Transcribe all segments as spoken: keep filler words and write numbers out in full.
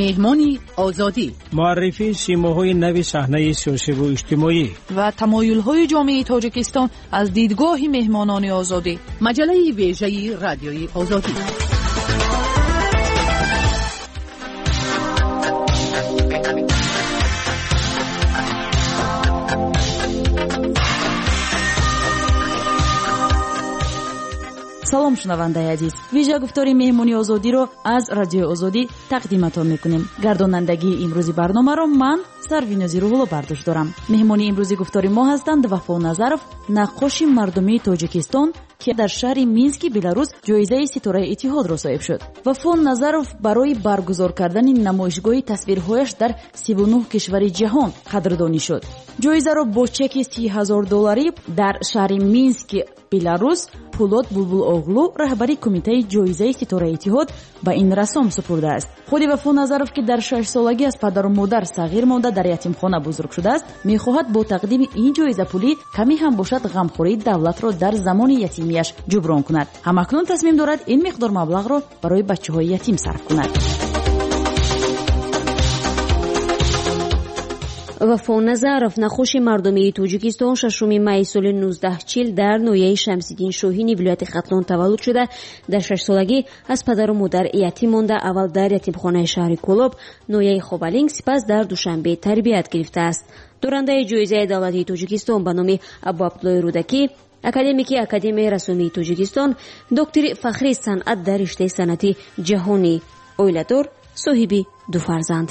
مهمانی آزادی، معرفی سیماهای نوی صحنه سیاسی و اجتماعی و تمایل‌های جامعه تاجیکستان از دیدگاه مهمانان آزادی. مجله ویژه رادیوی آزادی. салом шунавандаи азиз, вижа гуфтори меҳмони озодиро аз радиои озодӣ тақдиматон мекунем. гардонандагии имрӯзи барномаро ман сарвинози рӯҳулло бардошт дорам. меҳмони имрӯзи гуфтори мо ҳастанд Вафо Назаров, наққоши мардумии Тоҷикистон ки дар шаҳри Мински, Беларус ҷоизаи Ситораи Иттиҳодро соҳиб шуд. Вафо Назаров барои баргузор кардани намоишгоҳи тасвирҳояш дар сиву нӯҳ кишвари ҷаҳон қадрдонӣ шуд. ҷоизаро бо чеки си ҳазор долларӣ дар шаҳри Мински, Беларус Пулот Булбулоғлу, раҳбари кумитаи ҷоизаи Ситораи Иттиҳод, ба ин расом супурдааст. худи Вафо Назаров ки дар шашсолагӣ аз падару модар сағир монда дар ятимхона бузург шудааст, мехоҳад бо тақдими ин ҷоиза пулӣ каме ҳам бошад ғамхории давлатро дар замони ятимиаш ҷуброн кунад. ҳамакнун тасмим дорад ин миқдор маблағро барои бачаҳои ятим сарф кунад. Вафо Назаров, наққоши мардумии Тоҷикистон, шашуми майи соли нуздаҳ чил дар ноҳияи Шамсиддин Шоҳини вилояти Хатлон таваллуд шуда, дар шашсолагӣ аз падару модар ятим монда, аввал дар ятимхонаи шаҳри Колоб, ноҳияи Хобалинг, сипас дар Душанбе тарбият гирифтааст. Дорандаи ҷоизаи давлатии Тоҷикистон ба номи Абу Абдуллои Рӯдакӣ, академики Академияи расомии Тоҷикистон, доктори фахрии санъат дар риштаи санъати ҷаҳонӣ, оиладор, соҳиби ду фарзанд.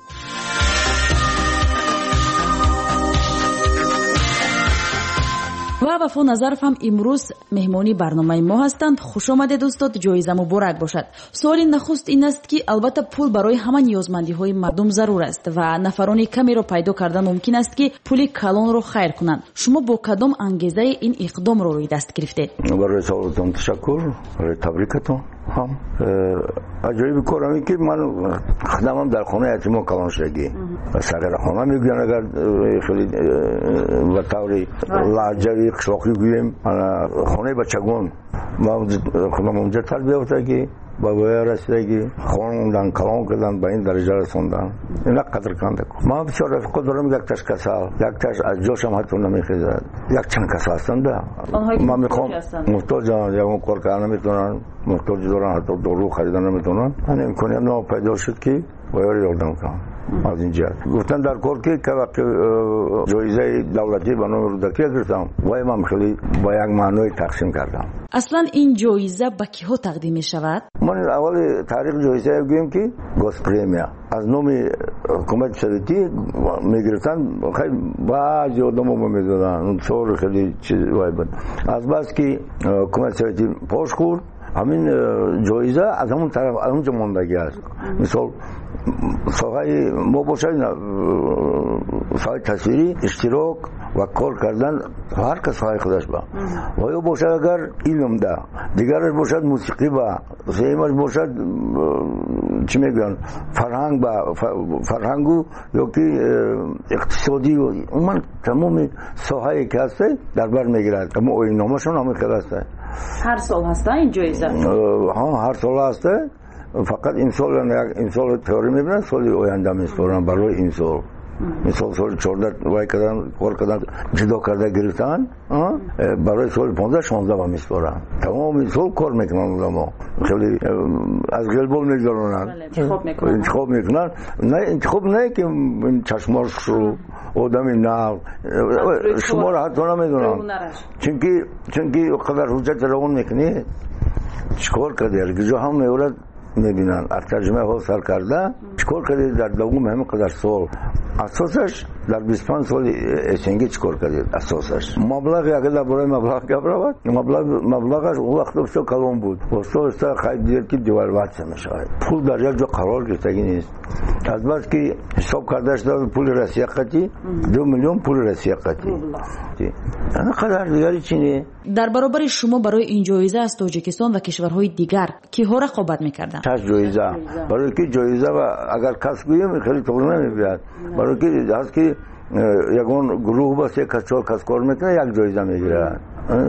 ва Вафо Назаров ҳам имрӯз меҳмони барномаи мо ҳастанд. хушомадед устод, ҷоиза муборак бошад. суоли нахуст ин аст ки албатта пул барои ҳама ниёзмандиҳои мардум зарур аст ва нафарони камеро пайдо кардан мумкин аст ки пули калонро хайр кунанд. шумо бо кадом ангезаи ин иқдомро рӯи даст гирифтед? барои саволатон ташаккур, барои табрикатон. ҳам аҷоиби корам ин ки ман хидамам дар хонаи ятимон калоншудагӣ сағирахона мегӯям, агар хеле ба таври лаҳҷави қишлоқӣ гӯем, хонаи бачагон худам онҷа тарбия ёфтагӣ, ба воя расидагӣ, хондан, калон кардан, ба ин дараҷа расондан. ина қадр канда. ман бисёр рафиқо дорам, якташ касал, якташ аз ҷошам ҳатто намехезад. якчанд касал ҳастанда. ман мехоҳам муҳтоҷанд, ягон кор кардан наметавонанд, муҳтоҷ доранд, ҳатто дору харидан наметавонанд. ан имконият ном пайдо шуд ки вояро ёрдам кунам. аз ин ҷиҳат гуфтан дар кор ки ка вақти ҷоизаи давлатӣ ба номи Рӯдакӣ гирифтам, вай ман хеле ба як маъное тақсим кардам. аслан ин ҷоиза ба киҳо тақдим мешавад? ман аввали таърих ҷоизае гӯем ки госпремия аз номи ҳукумати советӣ мегирифтанд. хеле баъзе одамо медоданд, сор хеле чиз вай буд. азбас ки ҳукумати советӣ пош хӯрд, ҳамин ҷоиза аз ҳамон тараф аз онҷа мондагӣ аст. мисол соҳаи мо бошад, соҳаи тасвирӣ, иштирок ва кор кардан, ҳар кас соҳаи худаш ба. ва ё бошад агар илмда, дигараш бошад мусиқӣ ба, сеюмаш бошад чӣ мегӯянд фарҳанг ба, фарҳангу ёки иқтисодӣ, умуман тамоми соҳае ки ҳаста дар бар мегирад. мо оинномашон ҳамин хел аста. ҳар сол ҳаста ин ҷоиза? ҳа, ҳар сол ҳаста. фақат имсол имсол теорӣ мебинанд, соли оянда меспоранд барои имсол. мисол соли чорда вай кардан, кор кардан, ҷудо карда гирифтан, барои соли понздаҳ шонздаҳ ба меспоранд. тамоми сол кор мекунанд одамо. хеле аз ғелбол мегзаронанд, интихоб мекунанд. не интихоб не ки чашмошшу одами нав шуморо ҳатто намедонанд. чунки чунки қадар ҳуҷҷат равон мекунӣ, чикор кардӣ, ҷо ҳам меорад мебинанд. аз тарҷумаи ҳол сар карда чикор кардед дар давоми ҳамин қадар сол. асосаш дар бисту панҷ соли эсенги чикор кардед. асосаш маблағи, агар дар бораи маблағ гап равад, маблағаш он вақт бисёр калон буд. осто осто хайд дид ки девальватсия мешавад. пул дар як ҷо қарор гирифтагӣ нест. азбас ки ҳисоб карда шуда пули расияқатӣ ду миллион пули расияқатӣ. ана қадар дигари чӣ не. дар баробари шумо барои ин ҷоиза аз Тоҷикистон ва кишварҳои дигар киҳо рақобат мекарданд? шаш ҷоиза. барои ки ҷоиза ва агар кас гӯем хеле тоғри намебияд. барои ки ҳаст ки ягон гурӯҳ ба се кас чор кас кор мекунад, як ҷоиза мегирад.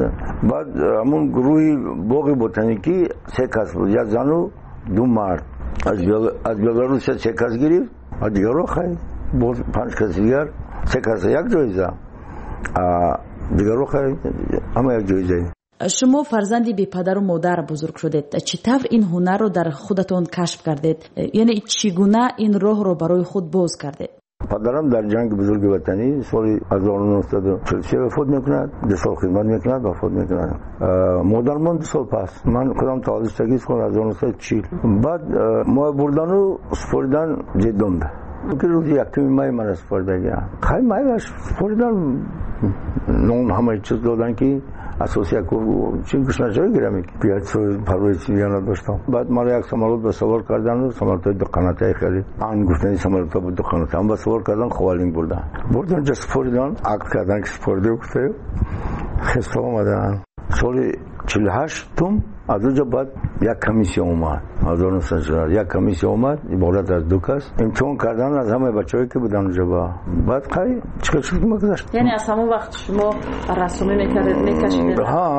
баъд ҳамун гурӯҳи боғи ботаникӣ се кас буд, як зану ду мард. از بلاروس سه کس گرفت و دیگر رو خواهی باز پنج کس دیگر سه کس یک جایزه دیگر رو خواهی اما یک جایزه. شما فرزندی بی پدر و مادر بزرگ شدید، چطور این هنر رو در خودتون کشف کردید؟ یعنی چگونه این راه رو برای خود باز کردید؟ پدرم در جنگ بزرگ وطنی سال هزار و نهصد و چهل و سه وفات میکند، دو سال خدمت میکند وفات میکند. مادرم دو سال پس من خودم تازگی سال هزار و نهصد و چهل بعد ما بردن و سپردن جدون ده که روزی یکمی مای من سپرده گیا خیلی مای سپردن نون همه چیز دادن که اساسی یک چین کشمشایی گرمی بیاد سوی پروی چیلیانا داشتم. بعد ما را یک سمالوت به سوار کردن و سمالوت های دو قناته خیلی آن گفتنی سمالوت ها بود دو قناته هم به سوار کردن خوالینگ بردن بردن جا سپردن عقد کردن که سپرده گفته خسته آمدن. سال چهل و هشت توم از اونجا بعد یک کمیسیون اومد هزار و نهصد و چهل یک کمیسیون اومد عبارت از دو کس امتحان کردن از همه بچه‌ای که بودن اونجا. بعد خیلی چیکار چیکار می‌گذشت. یعنی از همون وقت شما رسومی می‌کردید می‌کشیدید؟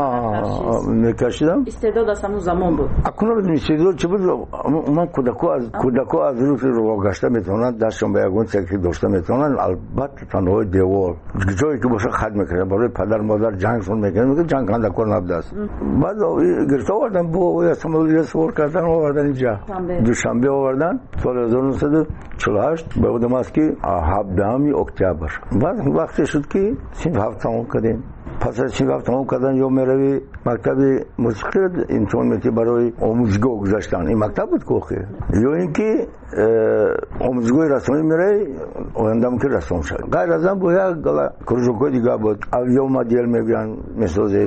ها می‌کشیدم. استعداد از همون زمان بود. اکنون بدون استعداد چه بود؟ من کودکو از کودکو از روز رو گشته می‌تونن دستشون به یگون چکی داشته می‌تونن. البته تنهای دیوار جایی که باشه خدمت می‌کردن برای پدر مادر جنگشون می‌کردن میگه جنگ کنده کار نبوده است. بعد گرفته آوردن با اسماعیل سوار کردن آوردن اینجا دوشنبه آوردن سال هزار و نهصد و چهل و هشت به بودم است که هفدهم اکتبر. بعد وقتی شد که سین هفت تمام کردیم. پس از سین هفت تمام کردن یا میروی مکتب موسیقی امتحان میتی برای آموزگاه گذاشتن. این مکتب بود کوخه یا اینکه آموزگاه رسمی میره آیندم که رسم شد. غیر از آن با یک کروژوکای دیگه بود. یا مدیل میگن میسازید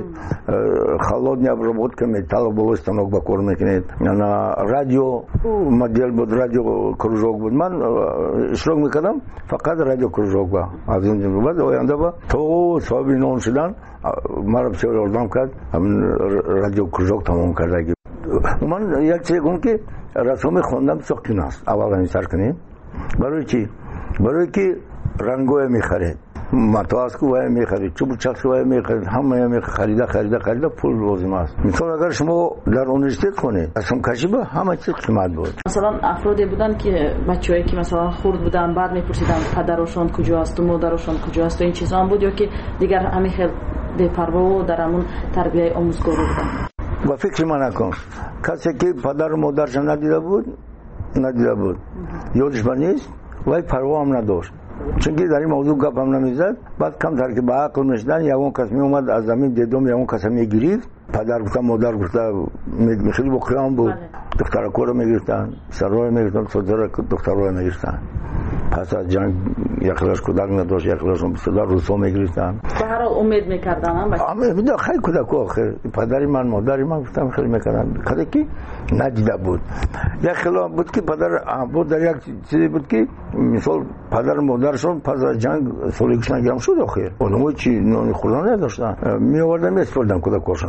خالد نبر بود که میتال بولستانوک با کار میکنید. یعنی رادیو مدیل بود رادیو کروژوک بود. من اشتراک میکردم فقط رادیو کروژوک با از این جمله بعد آینده با تو صاحب نام شدن مرا بسیار اردام کرد همین رادیو کروژوک تمام کرده. من یک چیز گفتم که رسوم خواندم ساختین است. اول این سر کنید برای چی؟ برای که رنگوی میخرید متواس کو وای میخرید چوب چاک وای میخرید همه میخرید خرید خرید پول لازم است. مثلا اگر شما در یونیورسیته کنید اصلا کاشیبه همه چیز قیمت بود. مثلا افرادی بودن که بچه‌ای که مثلا خرد بودن بعد میپرسیدن پدرشون کجاست و مادرشون کجاست و این چیزا هم بود یا که دیگر همین خیلی بی‌پروا و در همون تربیت آموزگار بودن. با فکر من نکن کسی که پدر و مادرش ندیده بود ندیده بود یادش نیست ولی پروا هم نداشت چون که در این موضوع گپ هم نمیزد. بعد کم تر که به عقل میشدن یکون کس می اومد از زمین دیدم یکون کس میگرفت پدر گفت مادر گفت خیلی با قیام بود دخترکو رو میگرفتن سرای میگرفتن صدر دخترای میگرفتن. پس از جنگ یکلاش کودک نداشت یکلاشون بسیار روسا میگرفتن. به هر حال امید میکردن هم بچه امید خیلی کودکو آخر پدری من مادری من گفتم خیلی میکردن خیلی که ندیده بود. یک خلاف بود که پدر بود در یک چیزی بود که مثال پدر مادرشون پس از جنگ سولیکش نگرم شد آخر اونمو چی نانی خوردن نداشتن می آوردن میسپردن کودکاشون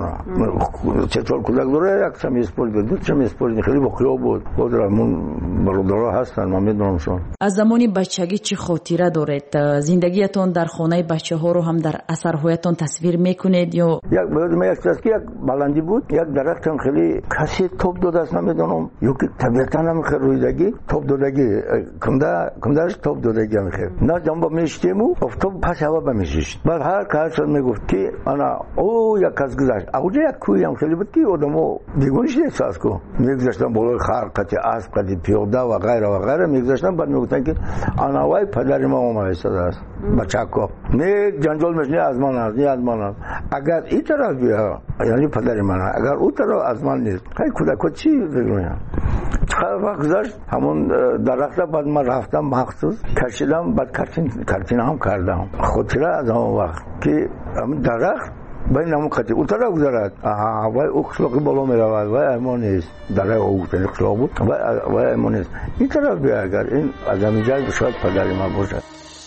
چطور کودک داره یک سمی اسپورت دو چمی اسپورت خیلی با قیاب بود بودرمون برادرها هستن من میدونمشون. از زمانی بچگی چی خاطره دارید؟ زندگیتون در خانه بچه ها رو هم در اثرهایتون تصویر میکنید یا یک باید یک چیز که یک بلندی بود یک درخت هم خیلی کسی توپ داده است نمیدونم یا که طبیعتا هم خیلی رویدگی توپ دادگی کنده کندهش توپ دادگی هم خیلی نه جنبا میشتیم و افتاب پس هوا بمیشید. بعد هر کس میگفت که انا او یک کس گذشت اونجا یک کوی هم خیلی بود که آدمو دیگونش احساس کو میگذاشتن بالای خر قطع اسب قطع پیاده و غیره و غیره میگذاشتن. بعد میگفتن که انا وای پدر ما اومد است بچه‌کو نه جنجال میشه از من از از من اگر این طرف بیا یعنی پدر من اگر اون طرف از من نیست خیلی کودکو چی بگم چقدر وقت گذشت همون درخت. بعد من رفتم مخصوص کشیدم بعد کارتین کارتین هم کردم خاطره از اون وقت که همون درخت بین همون قطعی اون طرف گذارد آها وای اخلاقی بالا می رود وای امان نیست در او تن اخلاق بود وای امان نیست این طرف بیا اگر این از همین جای شاید پدر من باشد.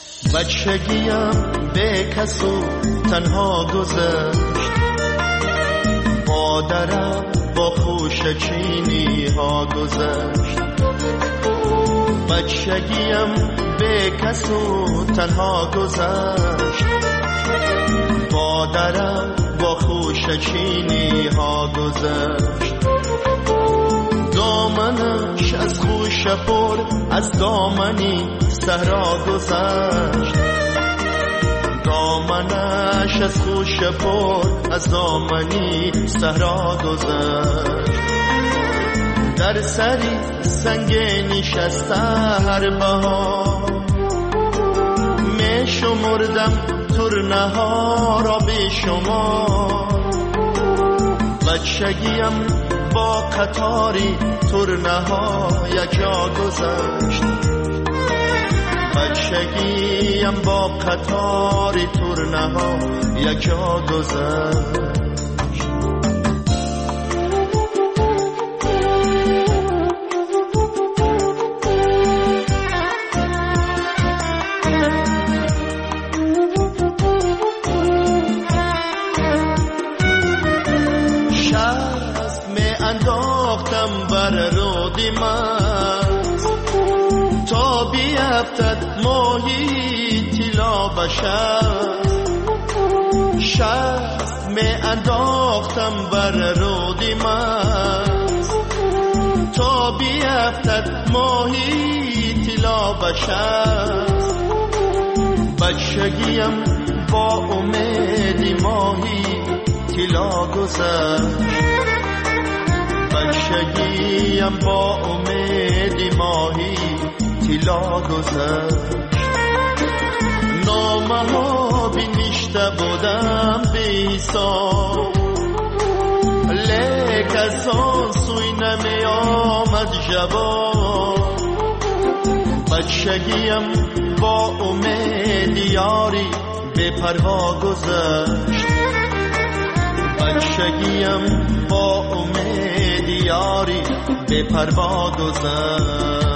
بچگیم به کسو تنها گذشت مادرم با خوشچینی ها گذشت. بچگیم به کسو تنها گذشت مادرم با خوشچینی ها گذشت. دام دامنش از خوش پر از دامنی صحرا گذشت دامنش از خوش پر از دامنی صحرا گذشت در سری سنگ نشسته هر بهار می شمردم ترنه ها را به شما بچگیم با قطاری ترنه ها یک جا گذشت بچگیم با قطاری ترنه ها یک جا گذشت انداختم بر رودی مست تا بیفتد ماهی طلا بشد شست می انداختم بر رودی مست تا بیفتد ماهی طلا بشد بچگیم با امید ماهی طلا گذشت بچگیم با امید ماهی طلا گذشت نامه ها بنوشته بودم به حساب لیک از آن سوی نمی آمد جواب بچگیم با امید یاری به پروا گذشت بچگیم با امید یاری به پروا گذشت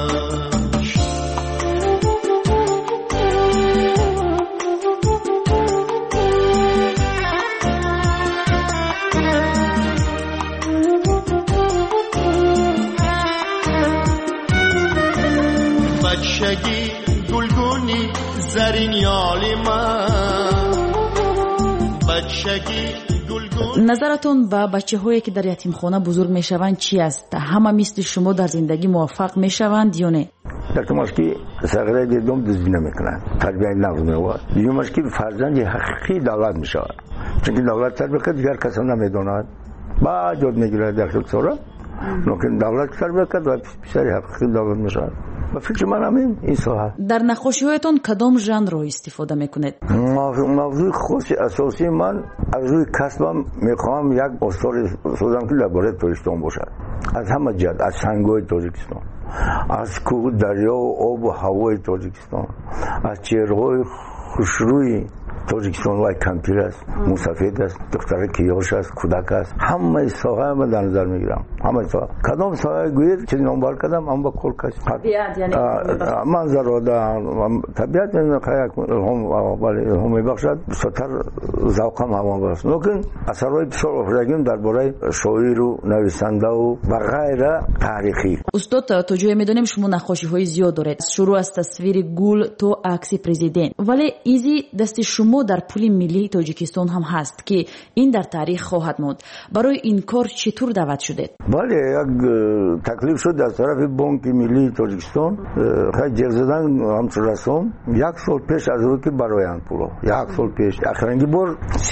بچگی گلگونی زرین یالی من بچگی назаратон ба бачаҳое ки дар ятимхона бузург мешаванд чи аст? ҳама мисли шумо дар зиндагӣ муваффақ мешаванд ё не? یکمش که صغیره دیدم دزدی نمیکنن تربیت نقض میواد دیگه‌مش که فرزند حقیقی دولت میشود چون که دولت تربیت کرد دیگر کسی نمیداند بعد یاد میگیرد در خود سورا لیکن دولت تربیت کرد و پسری حقیقی دولت میشود با فکر من همین این ساعت дар нақошиҳоятон кадом жанрро истифода мекунед? موضوع خاص اساسی من از روی کسبم میخوام یک آثار سازم که درباره تاجیکستان باشد از همه جهت از سنگ‌های تاجیکستان از کوه دریا و آب و هوای تاجیکستان از چهره‌های خوشروی تاجیکستان وای کمپیر است موسفید است دختر کیاش است کودک است همه ساحه من در نظر میگیرم همه ساحه کدام ساحه گوید چیزی نامبر کردم اما کل کس طبیعت یعنی منظر و طبیعت من خیلی هم ولی هم میبخشد بسیار ذوقم هم باست لیکن اثرهای بسیار افزایشگی درباره شاعر و نویسنده و غیره تاریخی استاد تو جو میدونیم شما نقاشی‌های زیاد دارید شروع از تصویر گل تو عکس پرزیدنت ولی ایزی دست شما дар пули миллии тоҷикистон ҳам ҳаст ки ин дар таърих хоҳад монд барои ин кор чӣ тур даъват шудед? бале як таклиф шуд аз тарафи бонки миллии тоҷикистон хеле ҷиғ задан ҳамчун расом як сол пеш аз ӯ ки бароянд пуло як сол пеш ахиранги бор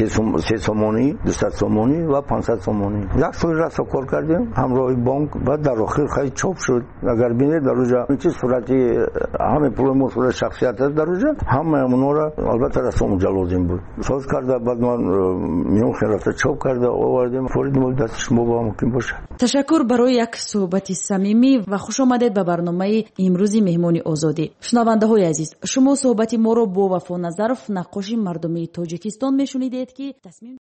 се сомонӣ дусад сомонӣ ва пансад сомонӣ як соли расо кор кардем ҳамроҳи бонк баъд дар охир хеле чоп шуд агар бинед дар оҷа чи сурати ҳаме пулои мо сурати шахсият аст дар оҷа ҳамаи онҳоро албатта расом лозим بود ساز کرده بعد من میون رفته چاپ کرده آوردیم فوری دست شما با ممکن باشه تشکر برای یک صحبت صمیمی و خوش آمدید به برنامه امروزی مهمانی آزادی. شنونده‌های عزیز شما صحبت ما رو با وفا نظرف نقاش مردمی تاجیکستان میشنیدید که تصمیم